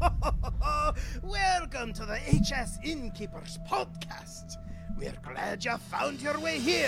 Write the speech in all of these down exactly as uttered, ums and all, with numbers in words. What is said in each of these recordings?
Welcome to the H S Innkeepers podcast. We're glad you found your way here.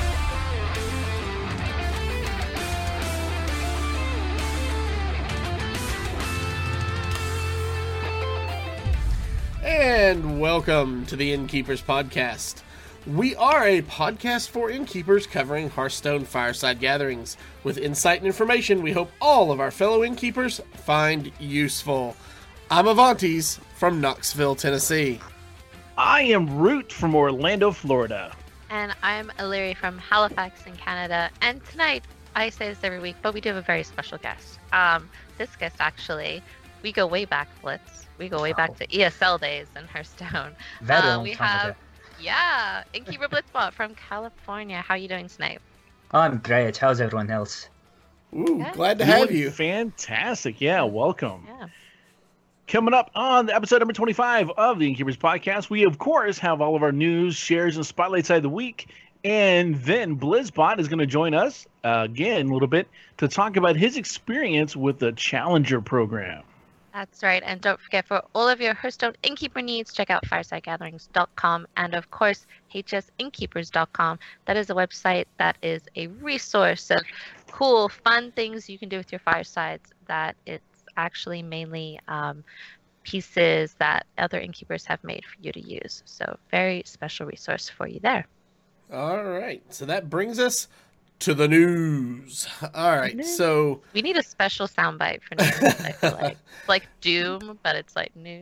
And welcome to the Innkeepers podcast. We are a podcast for innkeepers covering Hearthstone Fireside Gatherings with insight and information we hope all of our fellow innkeepers find useful. I'm Avantes from Knoxville, Tennessee. I am Root from Orlando, Florida. And I'm Illyri from Halifax in Canada. And tonight, I say this every week, but we do have a very special guest. Um, this guest, actually, we go way back, Blitz. We go way back to E S L days in Hearthstone. Very uh, long we time have, ago. yeah, Innkeeper Blitzbot from California. How are you doing tonight? I'm great. How's everyone else? Ooh, Yeah. glad to have Doing you. Fantastic. Yeah, welcome. Yeah. Coming up on the episode number twenty-five of the Innkeepers podcast, we, of course, have all of our news, shares, and spotlight side of the week. And then Blizzbot is going to join us uh, again a little bit to talk about his experience with the Challenger program. That's right. And don't forget, for all of your Hearthstone Innkeeper needs, check out fireside gatherings dot com and, of course, H S innkeepers dot com. That is a website that is a resource of cool, fun things you can do with your firesides that it's actually mainly um, pieces that other innkeepers have made for you to use. So very special resource for you there. All right, so that brings us to the news. All right, so We need a special soundbite for news, I feel like. It's like Doom, but it's like news.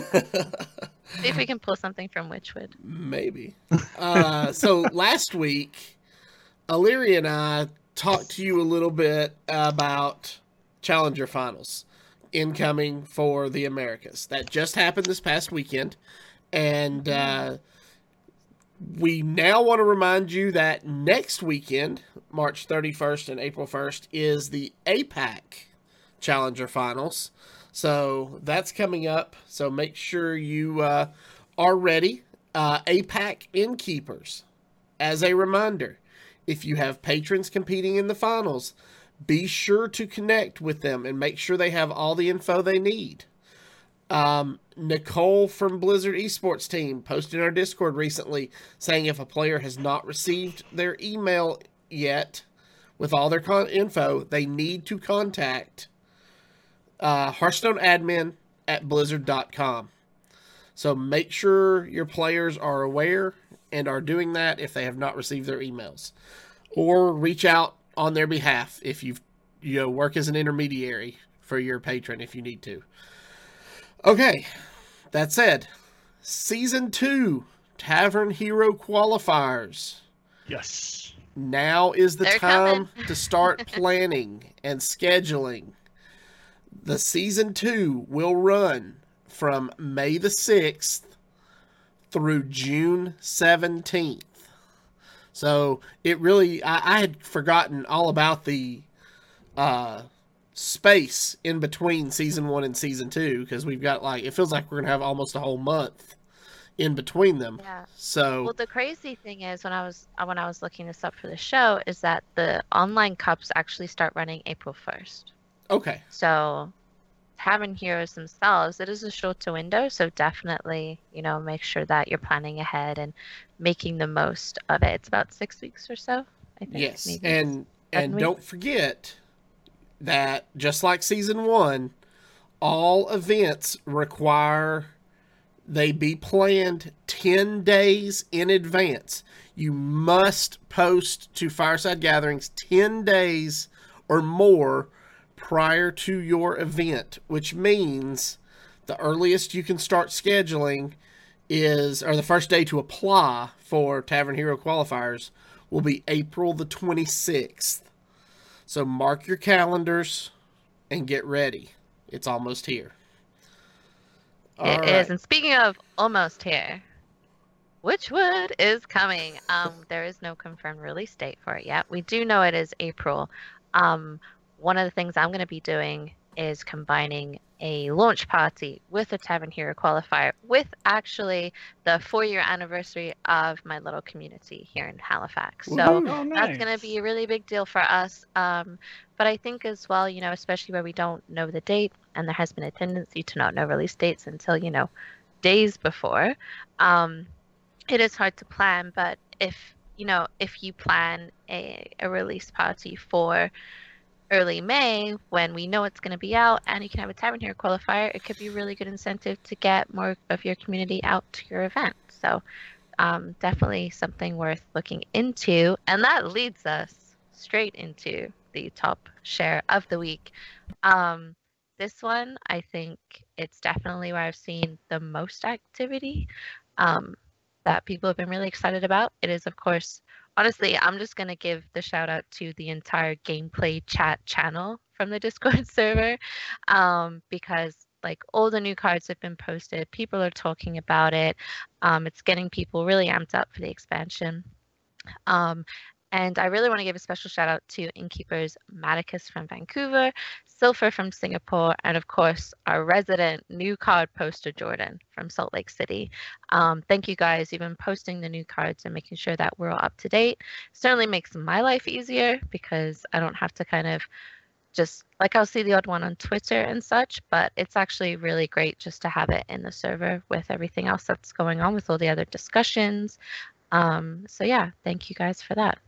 See if we can pull something from Witchwood. maybe. Uh, so last week, Illyri and I talked to you a little bit about Challenger Finals incoming for the Americas. That just happened this past weekend, and uh, we now want to remind you that next weekend, March thirty-first and April first, is the A PAC Challenger Finals. So that's coming up. So make sure you uh, are ready. Uh, A PAC Innkeepers, as a reminder, if you have patrons competing in the finals, be sure to connect with them and make sure they have all the info they need. Um, Nicole from Blizzard Esports team posted in our Discord recently saying if a player has not received their email yet with all their con- info, they need to contact uh, Hearthstone admin at blizzard dot com. So make sure your players are aware and are doing that if they have not received their emails. Or reach out on their behalf if you've, you know, work as an intermediary for your patron if you need to. Okay, that said, Season two Tavern Hero Qualifiers. Yes. Now is the They're time coming. to start planning and scheduling. The Season two will run from May the sixth through June seventeenth. So it really, I, I had forgotten all about the uh, space in between season one and season two because we've got like, it feels like we're going to have almost a whole month in between them. Yeah. So, Well, the crazy thing is when I was uh, when I was looking this up for the show is that the online cups actually start running April first. okay. So Tavern Heroes themselves, it is a shorter window, so definitely, you know, make sure that you're planning ahead and making the most of it. It's about six weeks or so, I think. Yes. maybe. And, and Seven don't forget that just like season one, all events require they be planned ten days in advance. You must post to Fireside Gatherings ten days or more prior to your event, which means the earliest you can start scheduling is, or the first day to apply for Tavern Hero qualifiers will be April the twenty-sixth. So mark your calendars and get ready. It's almost here. All It right. is. And speaking of almost here, Witchwood is coming. Um, there is no confirmed release date for it yet. We do know it is April. Um, one of the things I'm going to be doing is combining a launch party with a Tavern Hero qualifier with actually the four-year anniversary of my little community here in Halifax. So Oh, that's nice. going to be a really big deal for us. Um, but I think as well, you know, especially where we don't know the date, and there has been a tendency to not know release dates until, you know, days before, um, it is hard to plan. But if, you know, if you plan a, a release party for early May, when we know it's going to be out and you can have a Tavern Hero qualifier, it could be a really good incentive to get more of your community out to your event. So um, definitely something worth looking into. And that leads us straight into the top share of the week. Um, this one, I think it's definitely where I've seen the most activity um, that people have been really excited about. It is, of course, honestly, I'm just going to give the shout out to the entire gameplay chat channel from the Discord server um, because like all the new cards have been posted. People are talking about it. Um, it's getting people really amped up for the expansion. Um, and I really want to give a special shout out to Innkeepers Maticus from Vancouver, Silver from Singapore, and of course our resident new card poster Jordan from Salt Lake City. Um, thank you guys. You've been posting the new cards and making sure that we're all up to date. Certainly makes my life easier because I don't have to kind of just like I'll see the odd one on Twitter and such, but it's actually really great just to have it in the server with everything else that's going on with all the other discussions. Um, so yeah, thank you guys for that.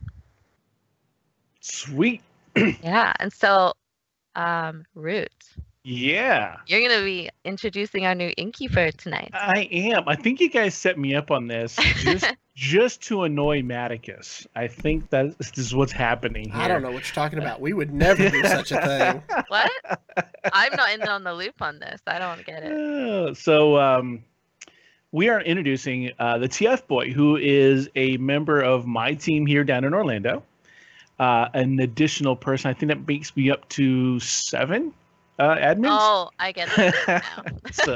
Sweet. Yeah, and so um, Root. Yeah. You're going to be introducing our new innkeeper tonight. I am. I think you guys set me up on this just just to annoy Maticus. I think that this is what's happening here. I don't know what you're talking about. We would never do such a thing. What? I'm not in on the loop on this. I don't get it. Uh, so um, we are introducing uh, the T F Boy, who is a member of my team here down in Orlando. Uh, an additional person. I think that makes me up to seven uh, admins. Oh, I get it now. so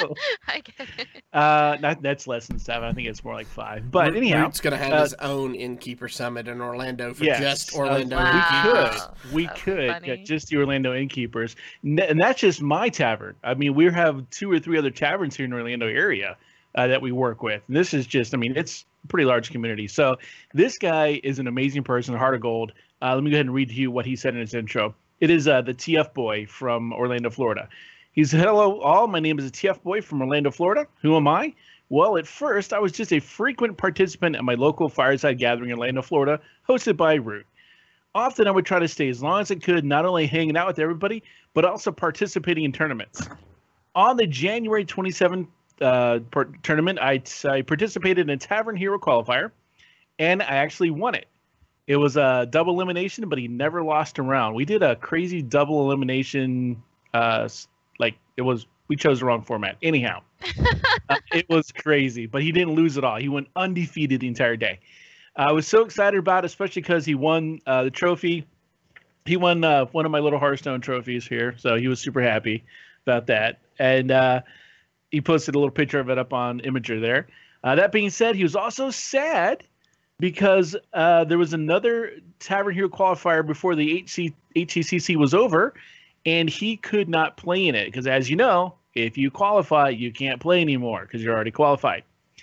I get it. uh, not, that's less than seven. I think it's more like five. But anyhow, Root's going to have uh, his own Innkeeper Summit in Orlando for yes, just Orlando uh, Innkeepers. Wow. We That's could funny. get just the Orlando Innkeepers, N- and that's just my tavern. I mean, we have two or three other taverns here in the Orlando area uh, that we work with. And this is just, I mean, it's a pretty large community. So this guy is an amazing person, heart of gold. Uh, let me go ahead and read to you what he said in his intro. It is uh, the T F Boy from Orlando, Florida. He said, "Hello, all. My name is the T F Boy from Orlando, Florida. Who am I? Well, at first, I was just a frequent participant at my local fireside gathering in Orlando, Florida, hosted by Root. Often, I would try to stay as long as I could, not only hanging out with everybody, but also participating in tournaments. On the January twenty-seventh uh, per- tournament, I, I participated in a Tavern Hero qualifier, and I actually won it. It was a double elimination, but he never lost a round. We did a crazy double elimination. Uh, like it was, we chose the wrong format. Anyhow, uh, it was crazy, but he didn't lose at all. He went undefeated the entire day. Uh, I was so excited about it, especially because he won uh, the trophy. He won uh, one of my little Hearthstone trophies here, so he was super happy about that. And uh, he posted a little picture of it up on Imager there. Uh, that being said, he was also sad because uh, there was another Tavern Hero qualifier before the H C, H C C C was over, and he could not play in it because, as you know, if you qualify, you can't play anymore because you're already qualified.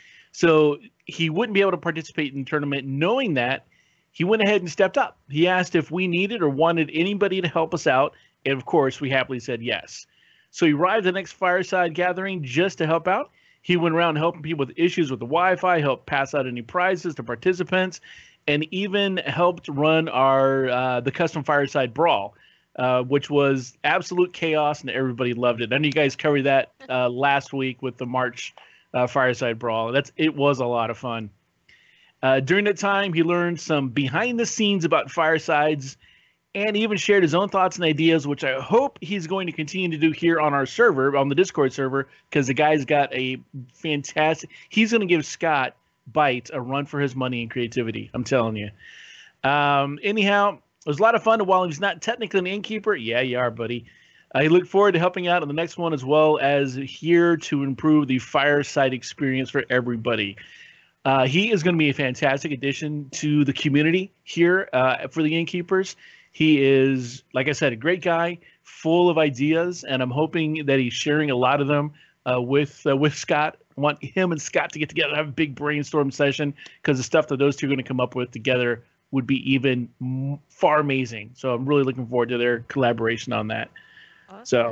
So he wouldn't be able to participate in the tournament. Knowing that, he went ahead and stepped up. He asked if we needed or wanted anybody to help us out, and of course, we happily said yes. So he arrived at the next fireside gathering just to help out. He went around helping people with issues with the Wi-Fi, helped pass out any prizes to participants, and even helped run our uh, the custom fireside brawl, uh, which was absolute chaos, and everybody loved it. I know you guys covered that uh, last week with the March uh, fireside brawl. That's it was a lot of fun. Uh, during that time, he learned some behind the scenes about firesides, and he even shared his own thoughts and ideas, which I hope he's going to continue to do here on our server, on the Discord server, because the guy's got a fantastic... He's going to give Scott Byte a run for his money and creativity. I'm telling you. Um, anyhow, it was a lot of fun. While he's not technically an innkeeper, yeah, you are, buddy. I look forward to helping out on the next one, as well as here to improve the fireside experience for everybody. Uh, he is going to be a fantastic addition to the community here uh, for the innkeepers. He is, like I said, a great guy, full of ideas, and I'm hoping that he's sharing a lot of them uh, with uh, with Scott. I want him and Scott to get together, have a big brainstorm session, because the stuff that those two are going to come up with together would be even m- far amazing. So I'm really looking forward to their collaboration on that. Awesome. So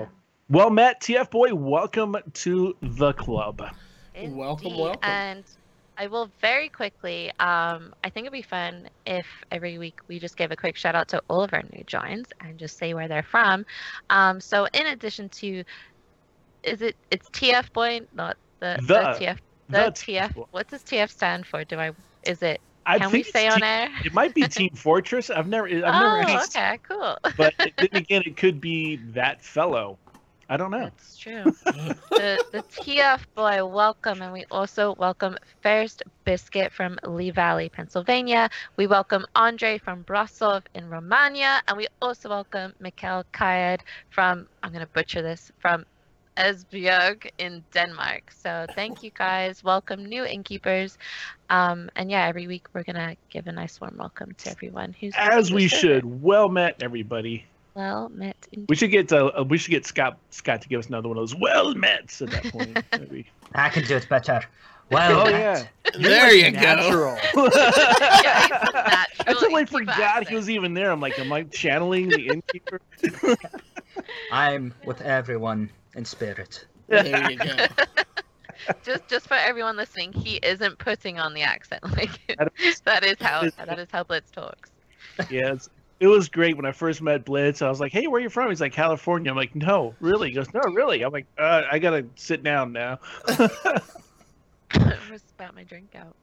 Well met, T F boy. Welcome to the club. Welcome, Indeed. welcome. And I will very quickly, um, I think it'd be fun if every week we just give a quick shout out to all of our new joins and just say where they're from. Um, so in addition to, is it, it's T F boy, not the, The- the T F, the, the T F, T F boy. what does T F stand for? Do I, is it, I can we think say it's on Team- air? It might be Team Fortress. I've never, I've Oh, never asked. okay, cool. But then again, it could be that fellow. I don't know. That's true. the the T F boy, welcome, and we also welcome First Biscuit from Lee Valley, Pennsylvania. We welcome Andre from Brasov in Romania, and we also welcome Mikkel Kajed from, I'm gonna butcher this, from Esbjerg in Denmark. So thank you guys. Welcome new innkeepers. Um, and yeah, every week we're gonna give a nice warm welcome to everyone who's As we server. should. Well met, everybody. Well met indeed. We should get uh, we should get Scott Scott to give us another one of those well mets at that point. Maybe. I can do it better. Well, Oh met. yeah. There you go. Natural. Yeah, he's a natural I totally innkeeper forgot accent. he was even there. I'm like, am I channeling the innkeeper? I'm with everyone in spirit. There you go. just just for everyone listening, he isn't putting on the accent. Like That is- that is how that is how Blitz talks. Yes. It was great when I first met Blitz. I was like, "Hey, where are you from?" He's like, "California." I'm like, "No, really?" He goes, "No, really." I'm like, uh, "I gotta sit down now." I almost spat my drink out.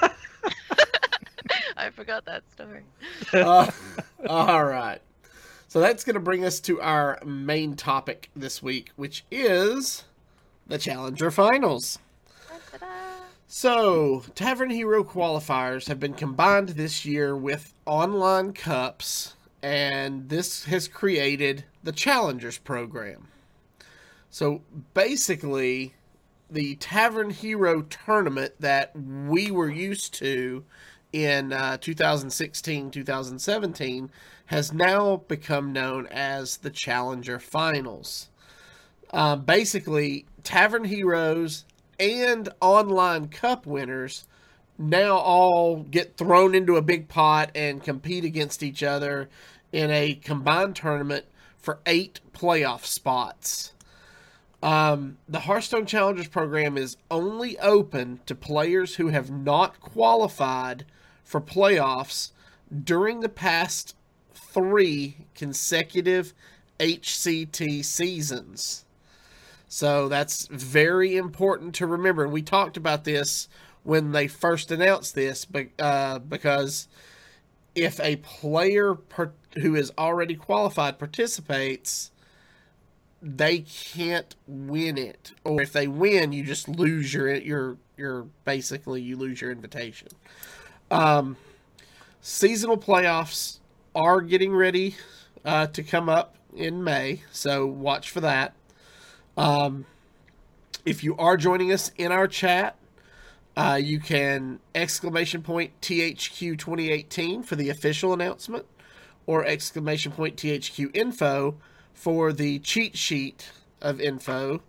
I forgot that story. Uh, all right. So that's going to bring us to our main topic this week, which is the Challenger Finals. Ta-da. So, Tavern Hero qualifiers have been combined this year with online cups, and this has created the Challengers program. So, basically, the Tavern Hero tournament that we were used to in uh, two thousand sixteen, two thousand seventeen has now become known as the Challenger Finals. Uh, basically, Tavern Heroes and online cup winners now all get thrown into a big pot and compete against each other in a combined tournament for eight playoff spots. Um, the Hearthstone Challengers program is only open to players who have not qualified for playoffs during the past three consecutive H C T seasons. So that's very important to remember. We talked about this when they first announced this, but uh, because if a player per- who is already qualified participates, they can't win it, or if they win, you just lose your your your basically you lose your invitation. Um, seasonal playoffs are getting ready uh, to come up in May, so watch for that. Um, if you are joining us in our chat, uh, you can exclamation point T H Q twenty eighteen for the official announcement, or exclamation point T H Q info for the cheat sheet of info.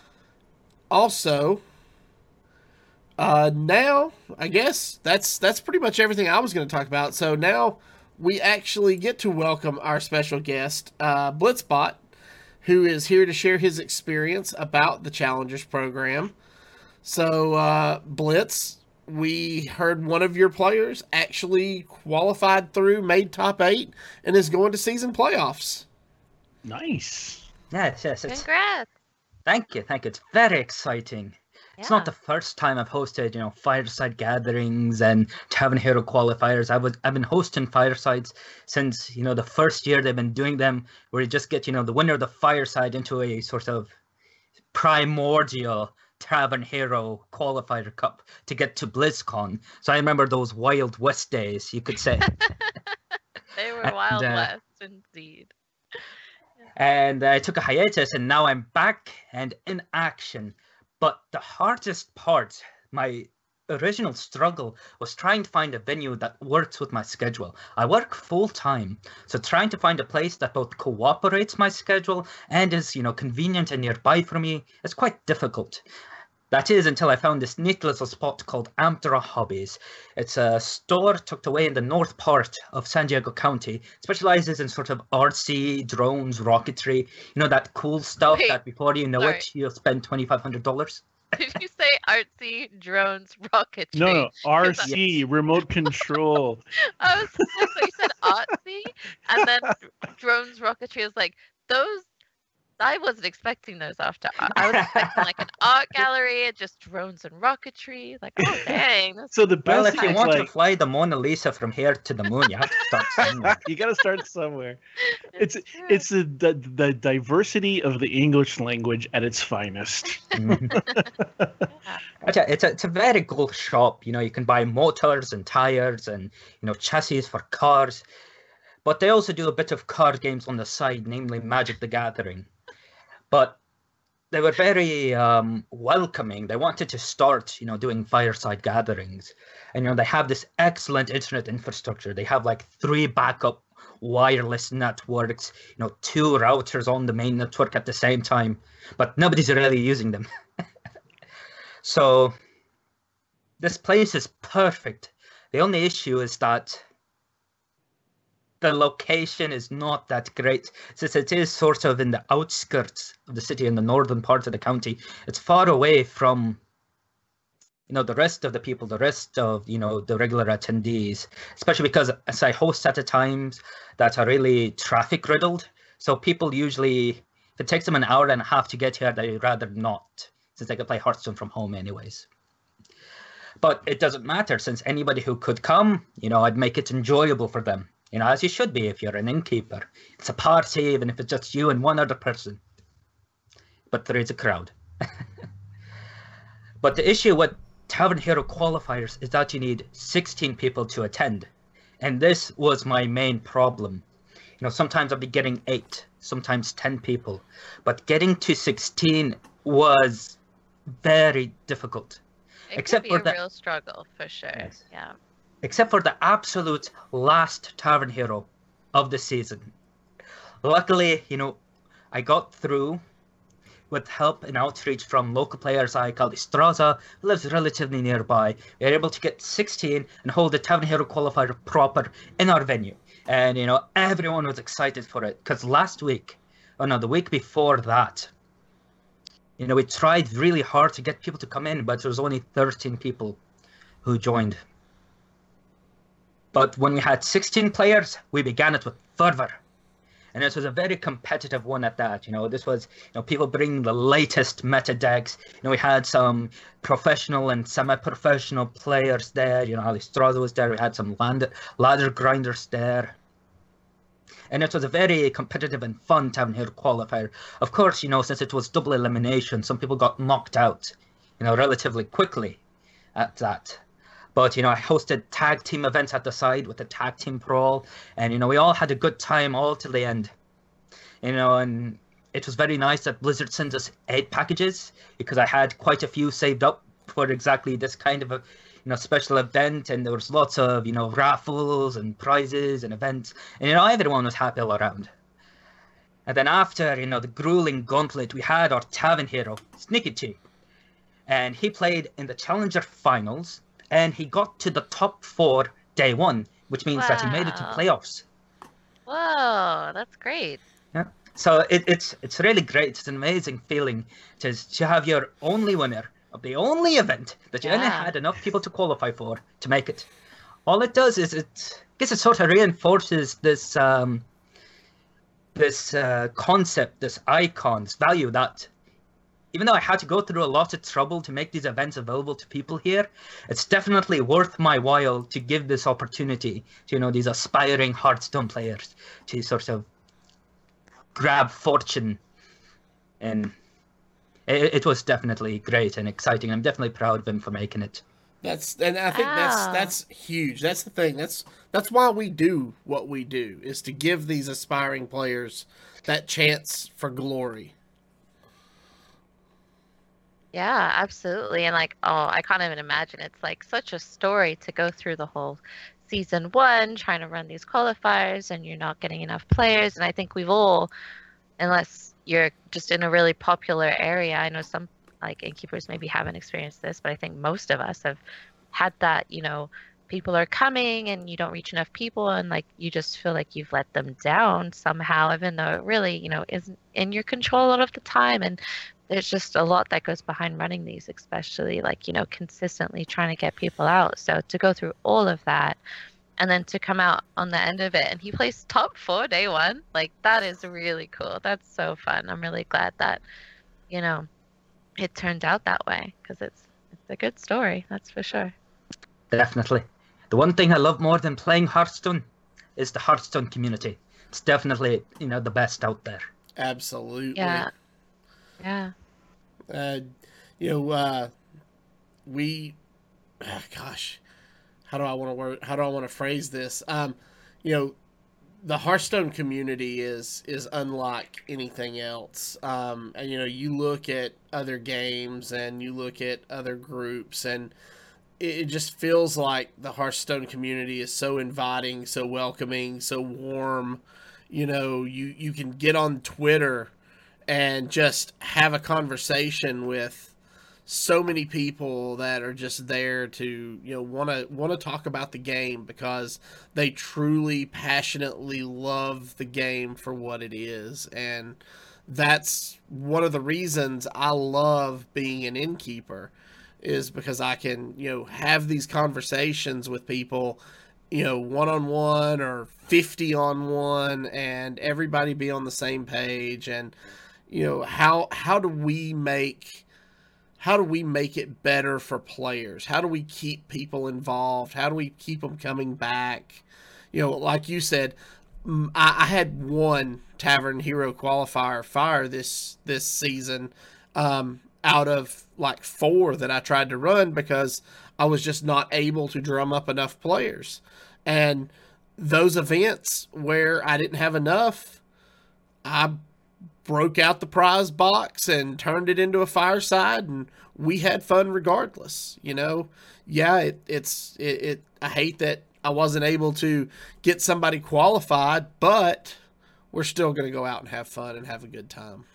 Also, uh, now I guess that's that's pretty much everything I was going to talk about. So now we actually get to welcome our special guest, uh, Blitzbot, who is here to share his experience about the Challengers program. So, uh, Blitz, we heard one of your players actually qualified through, made top eight, and is going to season playoffs. Nice. Yes, yes. It's, Congrats. thank you, thank you. It's very exciting. It's Yeah. not the first time I've hosted, you know, fireside gatherings and Tavern Hero qualifiers. I would, I've been hosting firesides since, you know, the first year they've been doing them, where you just get, you know, the winner of the fireside into a sort of primordial Tavern Hero qualifier cup to get to BlizzCon. So I remember those Wild West days, you could say. They were And, Wild uh, West indeed. And I took a hiatus, and now I'm back and in action. But the hardest part, my original struggle, was trying to find a venue that works with my schedule. I work full time, so trying to find a place that both cooperates my schedule and is, you know, convenient and nearby for me is quite difficult. That is until I found this neat little spot called Amdra Hobbies. It's a store tucked away in the north part of San Diego County. It specializes in sort of artsy, drones, rocketry, you know, that cool stuff Wait, that before you know sorry. it, you'll spend twenty-five hundred dollars. Did you say artsy drones rocketry? No, no, R C, remote control. I was so you said artsy, and then drones rocketry is like those. I wasn't expecting those after art. I was expecting like an art gallery, just drones and rocketry. Like, oh dang. That's So the best Well, if thing you is want to like, fly the Mona Lisa from here to the moon, you have to start somewhere. you got to start somewhere. It's true. it's the, the the diversity of the English language at its finest. Mhm. But yeah, it's a, it's a very cool shop. You know, you can buy motors and tires and, you know, chassis for cars. But they also do a bit of card games on the side, namely Magic the Gathering. But they were very um, welcoming. They wanted to start, you know, doing fireside gatherings. And, you know, they have this excellent internet infrastructure. They have like three backup wireless networks, you know, two routers on the main network at the same time, but nobody's really using them. So this place is perfect. The only issue is that the location is not that great, since it is sort of in the outskirts of the city, in the northern part of the county. It's far away from, you know, the rest of the people, the rest of, you know, the regular attendees, especially because as I host at the times that are really traffic riddled. So people usually, if it takes them an hour and a half to get here, they'd rather not, since they can play Hearthstone from home anyways. But it doesn't matter, since anybody who could come, you know, I'd make it enjoyable for them. You know, as you should be if you're an innkeeper. It's a party, even if it's just you and one other person. But there is a crowd. But the issue with Tavern Hero qualifiers is that you need sixteen people to attend. And this was my main problem. You know, sometimes I'd be getting eight, sometimes ten people. But getting to sixteen was very difficult. it except could be for a that- real struggle for sure. Yes. Yeah. Except for the absolute last Tavern Hero of the season. Luckily, you know, I got through with help and outreach from local players like Alistraza, who lives relatively nearby. We were able to get sixteen and hold the Tavern Hero qualifier proper in our venue. And, you know, everyone was excited for it, because last week, oh no, the week before that, you know, we tried really hard to get people to come in, but there was only thirteen people who joined. But when we had sixteen players, we began it with fervor. And it was a very competitive one at that. You know, this was, you know, people bringing the latest meta decks. You know, we had some professional and semi-professional players there. You know, Alistraza was there. We had some land- ladder grinders there. And it was a very competitive and fun Tavern Hero qualifier. Of course, you know, since it was double elimination, some people got knocked out, you know, relatively quickly at that. But, you know, I hosted tag team events at the side with the tag team brawl. And, you know, we all had a good time all till the end. You know, and it was very nice that Blizzard sent us aid packages, because I had quite a few saved up for exactly this kind of a, you know, special event. And there was lots of, you know, raffles and prizes and events. And, you know, everyone was happy all around. And then after, you know, the grueling gauntlet, we had our Tavern Hero, Sneaky T. And he played in the Challenger Finals. And he got to the top four day one, which means that he made it to Wow. playoffs. Whoa, that's great. Yeah. So it, it's it's really great. It's an amazing feeling to, to have your only winner of the only event that you only Yeah. had enough people to qualify for to make it. All it does is it, I guess it sort of reinforces this um, this uh, concept, this icon's value, that even though I had to go through a lot of trouble to make these events available to people here, it's definitely worth my while to give this opportunity to, you know, these aspiring Hearthstone players to sort of grab fortune. And it, it was definitely great and exciting. I'm definitely proud of him for making it. That's and I think that's Wow. that's huge. That's the thing. That's that's why we do what we do, is to give these aspiring players that chance for glory. Yeah, absolutely. And like, oh, I can't even imagine. It's like such a story to go through the whole season one, trying to run these qualifiers, and you're not getting enough players. And I think we've all, unless you're just in a really popular area, I know some like innkeepers maybe haven't experienced this, but I think most of us have had that, you know, people are coming and you don't reach enough people and like you just feel like you've let them down somehow, even though it really, you know, isn't in your control a lot of the time. And there's just a lot that goes behind running these, especially like, you know, consistently trying to get people out. So to go through all of that and then to come out on the end of it and he placed top four day one, like that is really cool. That's so fun. I'm really glad that, you know, it turned out that way because it's it's a good story, that's for sure. Definitely. The one thing I love more than playing Hearthstone is the Hearthstone community. It's definitely, you know, the best out there. Absolutely. Yeah. Yeah. Uh, you know, uh, we, oh gosh, how do I want to word? How do I want to phrase this? Um, you know, the Hearthstone community is is unlike anything else. Um, and you know, you look at other games and you look at other groups, and it, it just feels like the Hearthstone community is so inviting, so welcoming, so warm. You know, you you can get on Twitter and just have a conversation with so many people that are just there to, you know, want to want to talk about the game because they truly passionately love the game for what it is. And that's one of the reasons I love being an innkeeper, is because I can, you know, have these conversations with people, you know, one-on-one or fifty on one, and everybody be on the same page. And you know, how how do we make how do we make it better for players? How do we keep people involved? How do we keep them coming back? You know, like you said, I, I had one Tavern Hero qualifier fire this this season um, out of like four that I tried to run because I was just not able to drum up enough players. And those events where I didn't have enough, I broke out the prize box and turned it into a fireside, and we had fun regardless. You know, yeah, it, it's it, it. I hate that I wasn't able to get somebody qualified, but we're still going to go out and have fun and have a good time.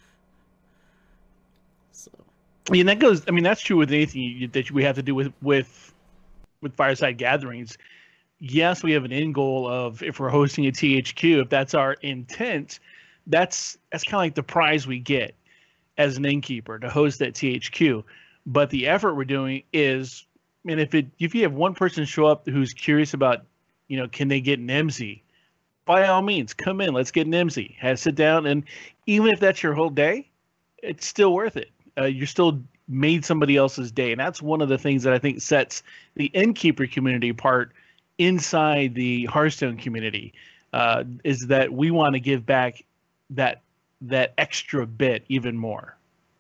So, I mean, that goes. I mean, that's true with anything you, that we have to do with with with fireside gatherings. Yes, we have an end goal of if we're hosting a T H Q, if that's our intent. That's that's kind of like the prize we get as an innkeeper to host that T H Q. But the effort we're doing is, I mean, if it if you have one person show up who's curious about, you know, can they get an M Z, by all means, come in. Let's get an M Z. Have sit down, and even if that's your whole day, it's still worth it. Uh, you're still made somebody else's day, and that's one of the things that I think sets the innkeeper community apart inside the Hearthstone community. Uh, is that we want to give back that that extra bit even more.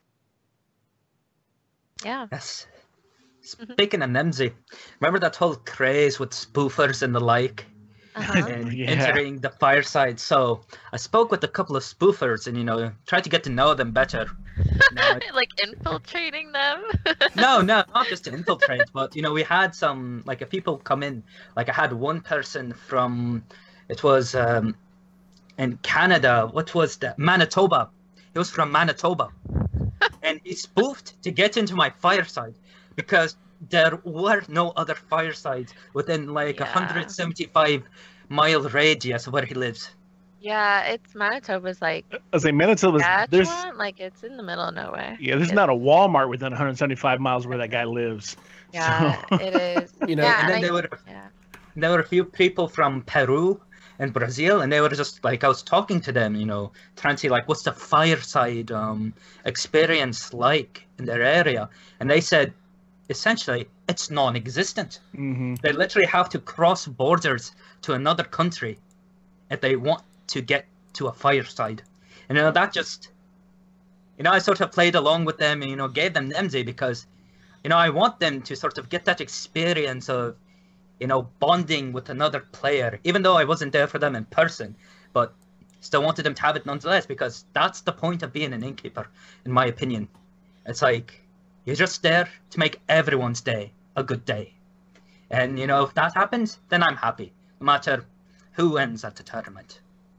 Yeah. Yes. Speaking of M Z, remember that whole craze with spoofers and the like, Uh-huh. and Yeah. entering the fireside? So I spoke with a couple of spoofers, and you know, tried to get to know them better. Now, Like infiltrating them. no, no, not just to infiltrate, but you know, we had some like if people come in, like I had one person from, it was um, in Canada. What was that? Manitoba. He was from Manitoba, and he spoofed to get into my fireside because there were no other firesides within like a Yeah. one hundred seventy-five mile radius of where he lives. Yeah, it's Manitoba's like I was like, Manitoba's there's Saskatchewan, like it's in the middle of nowhere. yeah, there's It's- not a Walmart within one hundred seventy-five miles where that guy lives. Yeah, So- it is. You know, yeah, and then I- there were yeah. there were a few people from Peru and Brazil, and they were just like, I was talking to them, you know, trying to see like what's the fireside um experience like in their area, and they said essentially it's non-existent. Mm-hmm. They literally have to cross borders to another country if they want to get to a fireside. And you know, that just, you know, I sort of played along with them and, you know, gave them M Z because, you know, I want them to sort of get that experience of, you know, bonding with another player, even though I wasn't there for them in person, but still wanted them to have it nonetheless, because that's the point of being an innkeeper, in my opinion. It's like, you're just there to make everyone's day a good day. And, you know, if that happens, then I'm happy, no matter who wins at the tournament.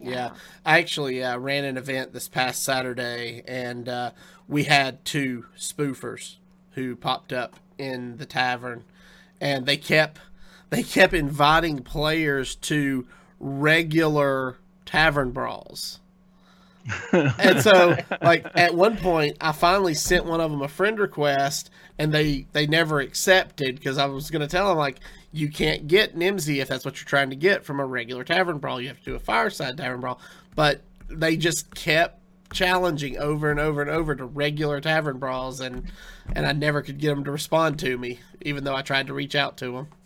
Yeah, I actually uh, ran an event this past Saturday, and uh, we had two spoofers who popped up in the tavern, and they kept they kept inviting players to regular tavern brawls. And so, like, at one point, I finally sent one of them a friend request, and they, they never accepted, because I was going to tell them, like, you can't get N M Z if that's what you're trying to get from a regular tavern brawl. You have to do a fireside tavern brawl. But they just kept challenging over and over and over to regular tavern brawls, and, and I never could get them to respond to me, even though I tried to reach out to them.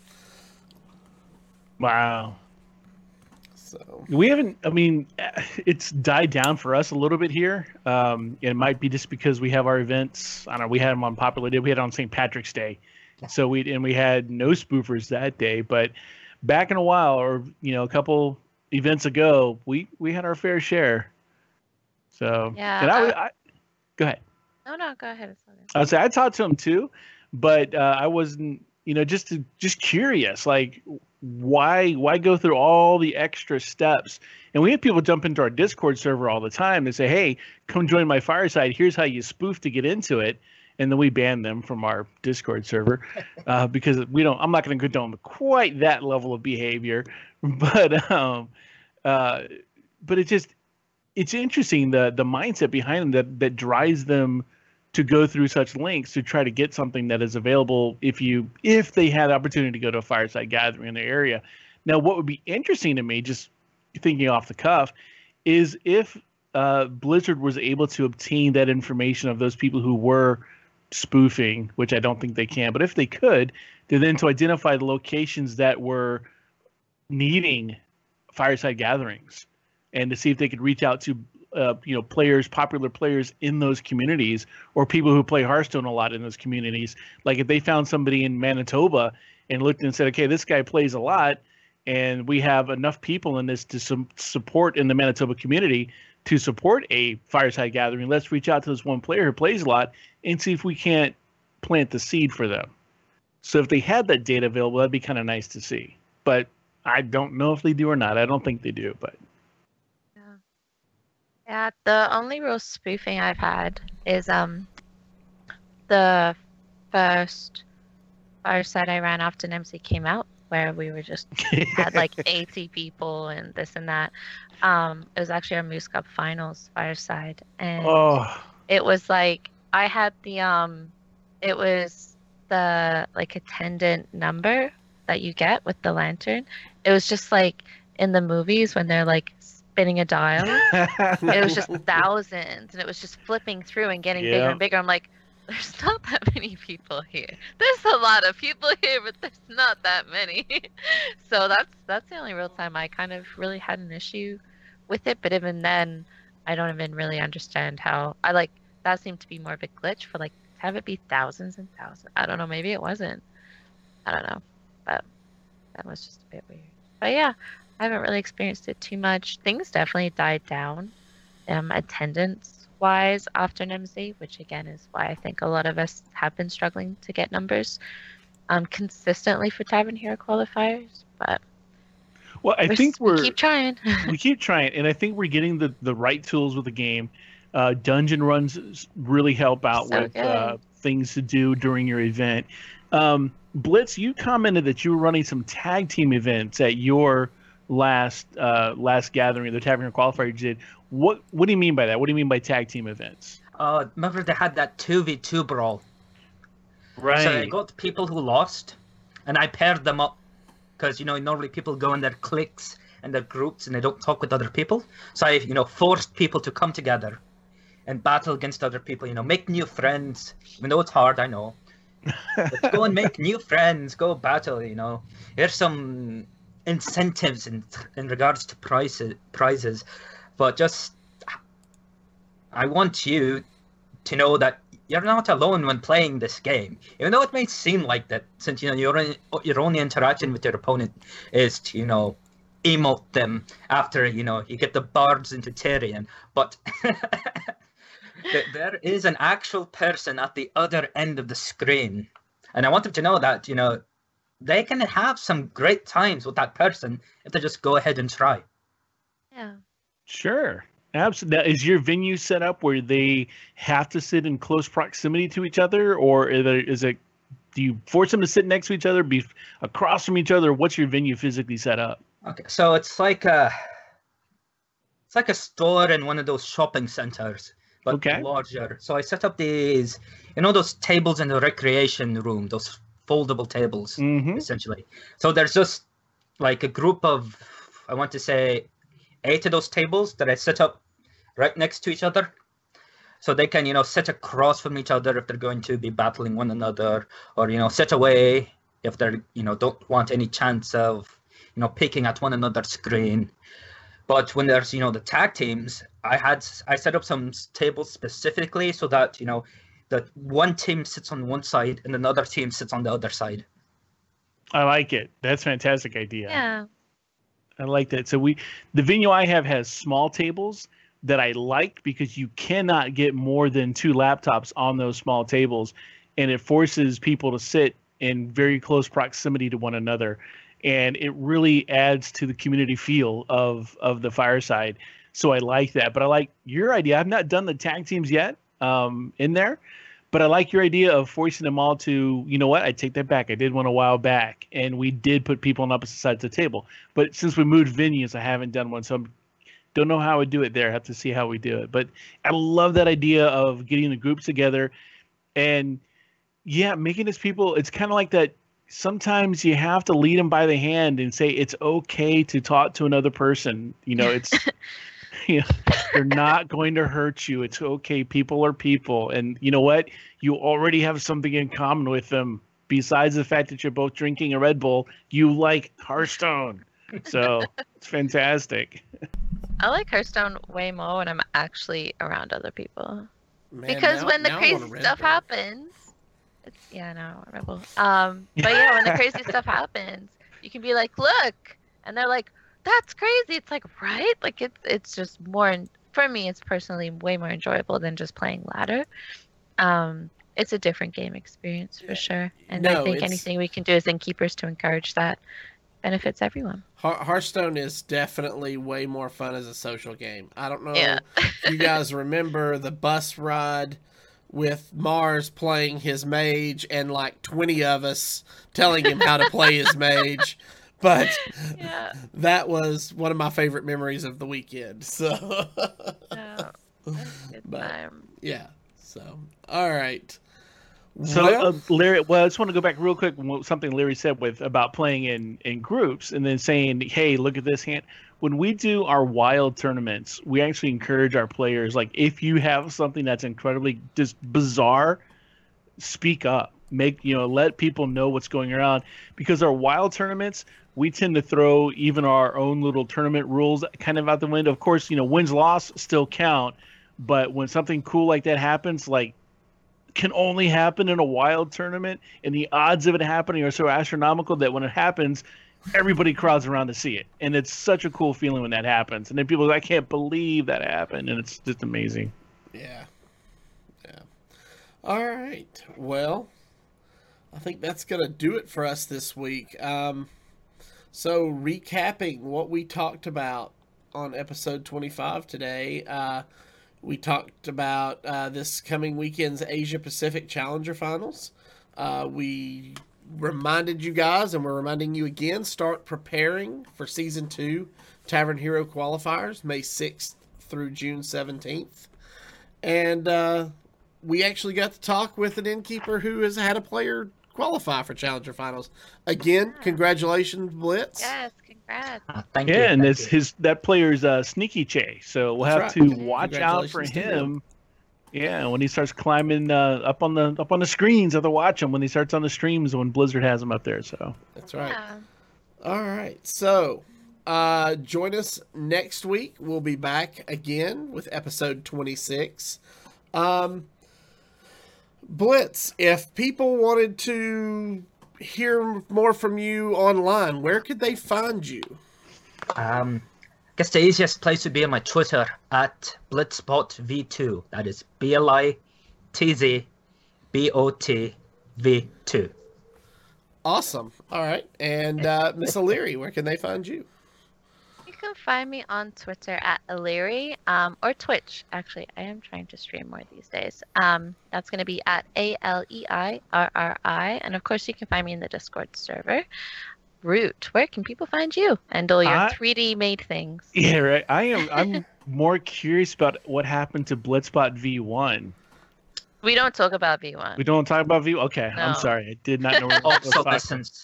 Wow. So we haven't, I mean, it's died down for us a little bit here. Um, it might be just because we have our events. I don't know. We had them on Popular Day. We had it on Saint Patrick's Day. So we, and we had no spoofers that day, but back in a while, or, you know, a couple events ago, we, we had our fair share. So, Yeah, and I, I- I go ahead. No, no, go ahead. It's okay. I would say I talked to him too, but uh, I wasn't, you know, just to, just curious, like why why go through all the extra steps? And we have people jump into our Discord server all the time and say, "Hey, come join my fireside. Here's how you spoof to get into it." And then we ban them from our Discord server uh, because we don't. I'm not going to condone quite that level of behavior, but um, uh, but it just it's interesting the the mindset behind them that that drives them to go through such lengths to try to get something that is available if you if they had the opportunity to go to a fireside gathering in their area. Now, what would be interesting to me, just thinking off the cuff, is if uh, Blizzard was able to obtain that information of those people who were spoofing, which I don't think they can, but if they could, to then to identify the locations that were needing fireside gatherings and to see if they could reach out to Uh, you know, players, popular players in those communities, or people who play Hearthstone a lot in those communities. Like if they found somebody in Manitoba and looked and said, okay, this guy plays a lot, and we have enough people in this to some support in the Manitoba community to support a fireside gathering. Let's reach out to this one player who plays a lot and see if we can't plant the seed for them. So if they had that data available, that'd be kind of nice to see. But I don't know if they do or not. I don't think they do, but. Yeah, the only real spoofing I've had is um the first fireside I ran after N M C came out, where we were just had like eighty people and this and that. Um, it was actually our Moose Cup Finals fireside, and Oh, it was like I had the um, it was the like attendant number that you get with the lantern. It was just like in the movies when they're like spinning a dial. It was just thousands, and it was just flipping through and getting bigger Yeah. and bigger. I'm like, there's not that many people here. There's a lot of people here, but there's not that many. So that's that's the only real time I kind of really had an issue with it. But even then, I don't even really understand how I like that seemed to be more of a glitch for like to have it be thousands and thousands. I don't know, maybe it wasn't. I don't know. But that was just a bit weird. But yeah, I haven't really experienced it too much. Things definitely died down, um, attendance wise after N M Z, which again is why I think a lot of us have been struggling to get numbers um, consistently for Tavern Hero qualifiers. But well, I we're think s- we we're keep trying. we keep trying, and I think we're getting the, the right tools with the game. Uh, dungeon runs really help out So with uh, good. things to do during your event. Um, Blitz, you commented that you were running some tag team events at your last uh, last gathering, the Tavern Qualifier you did. What what do you mean by that? What do you mean by tag team events? Uh, remember they had that two v two brawl. Right. So I got people who lost, and I paired them up. Because, you know, normally people go in their cliques and their groups and they don't talk with other people. So I, you know, forced people to come together and battle against other people, you know, make new friends. Even though it's hard, I know. But go and make new friends, go battle, you know. Here's some incentives in in regards to prices, prizes. But just, I want you to know that you're not alone when playing this game. Even though it may seem like that, since you know your only, your only interaction with your opponent is to, you know, emote them after, you know, you get the bards into Tyrion. But th- there is an actual person at the other end of the screen. And I want them to know that, you know, they can have some great times with that person if they just go ahead and try. Yeah. Sure. Absolutely. Is your venue set up where they have to sit in close proximity to each other, or is it, is it do you force them to sit next to each other, be across from each other? What's your venue physically set up? Okay, so it's like a it's like a store in one of those shopping centers, but Okay. larger. So I set up these, you know, those tables in the recreation room, those foldable tables, Mm-hmm. essentially. So there's just like a group of, I want to say, eight of those tables that I set up right next to each other. So they can, you know, sit across from each other if they're going to be battling one another, or, you know, sit away if they're, you know, don't want any chance of, you know, picking at one another's screen. But when there's, you know, the tag teams, I had, I set up some tables specifically so that, you know, that one team sits on one side and another team sits on the other side. I like it. That's a fantastic idea. Yeah. I like that. So we, the venue I have has small tables that I like because you cannot get more than two laptops on those small tables, and it forces people to sit in very close proximity to one another, and it really adds to the community feel of of the fireside. So I like that. But I like your idea. I've not done the tag teams yet um, in there, but I like your idea of forcing them all to, you know what, I take that back. I did one a while back, and we did put people on opposite sides of the table. But since we moved venues, I haven't done one. So I don't know how I would do it there. I have to see how we do it. But I love that idea of getting the groups together and, yeah, making this people, it's kind of like that. Sometimes you have to lead them by the hand and say it's okay to talk to another person. You know, it's you know, they're not going to hurt you. It's okay. People are people. And you know what? You already have something in common with them. Besides the fact that you're both drinking a Red Bull, you like Hearthstone. So it's fantastic. I like Hearthstone way more when I'm actually around other people. Man, Because now- when the now I want crazy a Red stuff Bull. happens, it's, yeah, no, Rebel. Um, but yeah, when the crazy stuff happens, you can be like, "Look," and they're like, "That's crazy." It's like, right? Like it's it's just more. For me, it's personally way more enjoyable than just playing ladder. Um, it's a different game experience for sure, and No, I think it's- anything we can do as innkeepers to encourage that benefits everyone. Hear- Hearthstone is definitely way more fun as a social game. I don't know Yeah. if you guys remember the bus ride with Mars playing his mage and like twenty of us telling him how to play his mage. But Yeah. that was one of my favorite memories of the weekend. So, Yeah. That's a good But- time. yeah. So, all right. So, Well- uh, Larry, well, I just want to go back real quick. what- Something Larry said with about playing in, in groups and then saying, "Hey, look at this hand." When we do our wild tournaments, we actually encourage our players. Like, if you have something that's incredibly just bizarre, speak up. Make you know, let people know what's going around. Because our wild tournaments, we tend to throw even our own little tournament rules kind of out the window. Of course, you know, wins loss still count, but when something cool like that happens, like can only happen in a wild tournament, and the odds of it happening are so astronomical that when it happens, everybody crowds around to see it, and it's such a cool feeling when that happens. And then people are like, I can't believe that happened, and it's just amazing. Yeah. Yeah. All right. Well, I think that's going to do it for us this week. Um, so, recapping what we talked about on episode twenty-five today, uh, we talked about uh, this coming weekend's Asia Pacific Challenger Finals. Uh, we reminded you guys, and we're reminding you again, start preparing for Season two Tavern Hero qualifiers, May sixth through June seventeenth. And uh, we actually got to talk with an innkeeper who has had a player qualify for Challenger Finals. Again, congratulations, Blitz. Yes, congrats. Ah, thank you. Yeah, and thank it's you. his that player's uh, Sneaky Che, so we'll That's have right. to watch out for Congratulations to him. him. Yeah, when he starts climbing uh, up on the up on the screens, have to watch him when he starts on the streams when Blizzard has him up there. So That's right. Yeah. All right. So, uh, join us next week. We'll be back again with episode twenty-six. Um, Blitz, if people wanted to hear more from you online, where could they find you? Um, I guess the easiest place would be on my Twitter at Blitzbot V two. That is B L I T Z B O T V two. Awesome. All right. And uh, Miss O'Leary, where can they find you? You can can find me on Twitter at Illyri, um, or Twitch. Actually, I am trying to stream more these days. Um, that's going to be at A L E I R R I. And of course, you can find me in the Discord server. Root, where can people find you and all your I- three D made things? Yeah, right. I am. I'm more curious about what happened to Blitzbot V one. We don't talk about V one. We don't talk about V one. Okay, I'm No. sorry. I did not know. We were Also talking. listens.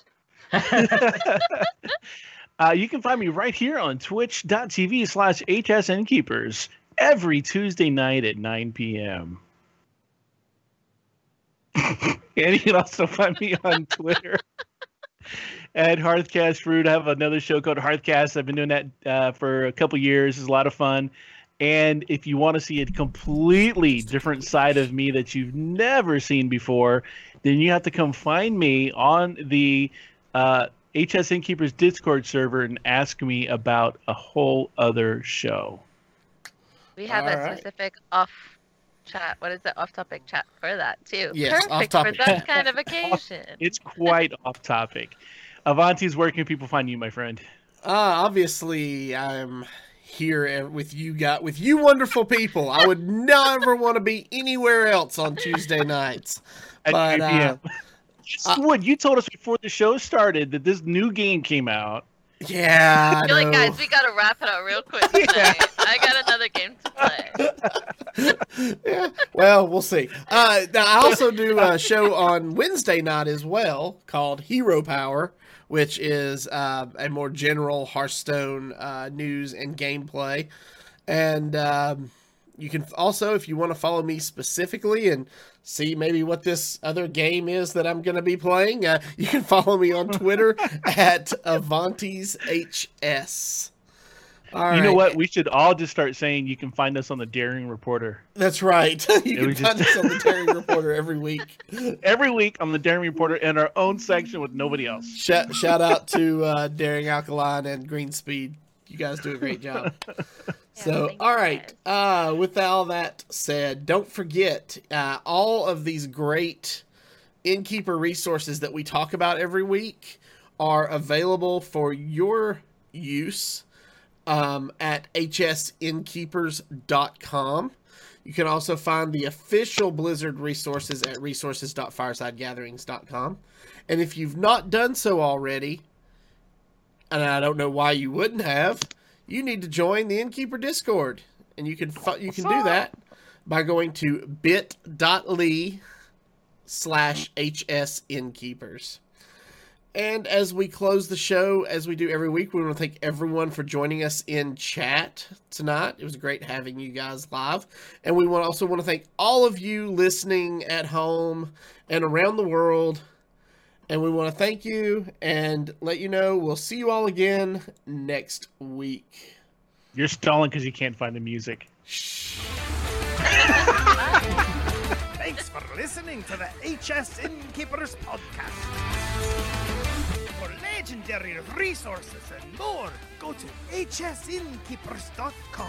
uh, you can find me right here on twitch.tv slash hsnkeepers every Tuesday night at nine p.m. And you can also find me on Twitter at Hearthcast Fruit. I have another show called Hearthcast. I've been doing that uh, for a couple years. It's a lot of fun. And if you want to see a completely different side of me that you've never seen before, then you have to come find me on the uh, H S Innkeepers Discord server and ask me about a whole other show. We have All a right. specific off chat. What is it? Off topic chat for that too. Yes, Perfect off-topic. for that kind of occasion. It's quite off topic. Avanti's, where can people find you, my friend? Uh, obviously, I'm here with you got with you wonderful people. I would never want to be anywhere else on Tuesday nights. At But, three p.m. uh, Yes, uh, Wood, you told us before the show started that this new game came out. Yeah, I You're like, know. guys, we gotta wrap it up real quick tonight. I got another game to play. Yeah, well, we'll see. Uh, now I also do a show on Wednesday night as well called Hero Power, which is uh, a more general Hearthstone uh, news and gameplay. And um, you can also, if you want to follow me specifically and see maybe what this other game is that I'm going to be playing, uh, you can follow me on Twitter at Avantes H S. All You know right. what? We should all just start saying you can find us on the Daring Reporter. That's right. You Yeah, can we find just- us on the Terry Reporter every week. Every week on the Daring Reporter in our own section with nobody else. Shout, shout out to uh, Daring Alkaline and Green Speed. You guys do a great job. So, thank you, all right. guys. Uh, with all that said, don't forget uh, all of these great Innkeeper resources that we talk about every week are available for your use um, at h s innkeepers dot com. You can also find the official Blizzard resources at resources dot fireside gatherings dot com. And if you've not done so already, and I don't know why you wouldn't have, you need to join the Innkeeper Discord. And you can fu- you can do that by going to bit.ly slash hsinnkeepers. And as we close the show, as we do every week, we want to thank everyone for joining us in chat tonight. It was great having you guys live. And we want also want to thank all of you listening at home and around the world. And we want to thank you and let you know we'll see you all again next week. You're stalling because you can't find the music. Thanks for listening to the H S Innkeepers podcast. For legendary resources and more, go to h s innkeepers dot com.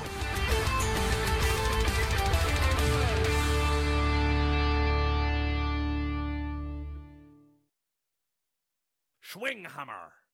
Schwinghammer.